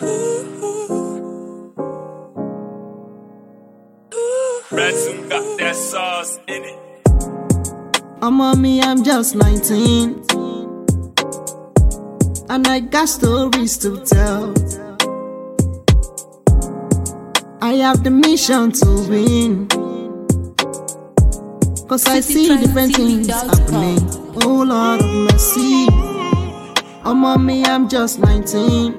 Ransom got that sauce in it. I'm on me, I'm just 19, and I got stories to tell. I have the mission to win, cause I see different things happening. Oh Lord of mercy. I'm on me, I'm just 19,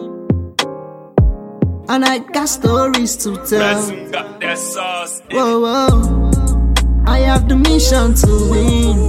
and I got stories to tell. Ransom got that sauce in it. Whoa, whoa. I have the mission to win,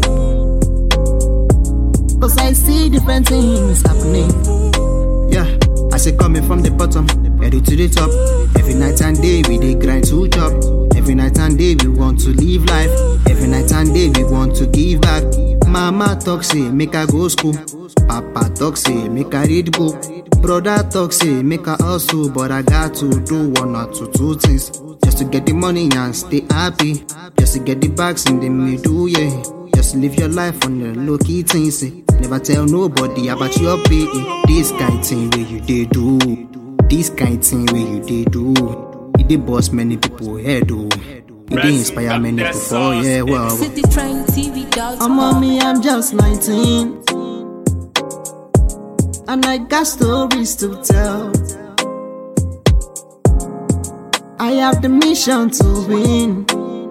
cause I see different things happening. Yeah, I say coming from the bottom, headed to the top. Every night and day we dey grind to chop. Every night and day we want to live life. Every night and day we want to give back. Mama talk say make I go school. Papa talk say make I read book. Brother talk say make I hustle, but I got to do one or two things just to get the money and stay happy. Just to get the bags in the middle, yeah. Just live your life on the low key things. Never tell nobody about your pay. This kind thing where you did do. This kind thing where you did do. It did boss many people head do. It did inspire many people, yeah, well. I'm on me, I'm just 19, and I got stories to tell. I have the mission to win,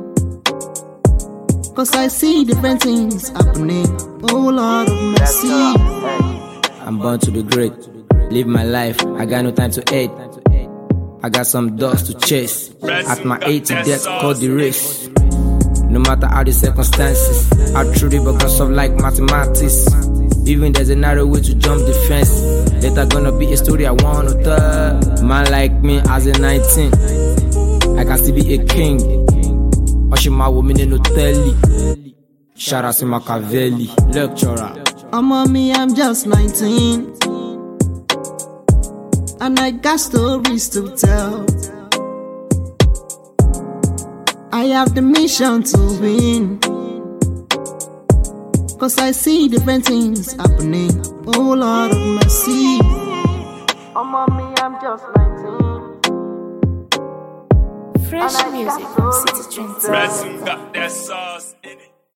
cause I see different things happening. Oh Lord of mercy. I'm born to be great. Live my life, I got no time to hate. I got some dogs to chase. At my age, death called the race. No matter how the circumstances, I truly because of like mathematics. Even there's a narrow way to jump the fence. Later gonna be a story I wanna tell. Man like me as a 19, I can still be a king. Oshima woman in Otelli. Shout out to Machiavelli, lecturer. I'm on me, I'm just 19, and I got stories to tell. I have the mission to win, cause I see different things happening. Oh Lord of mercy. I'm on me, I'm just 19. Fresh music from City Trends. Ransom got that sauce in it.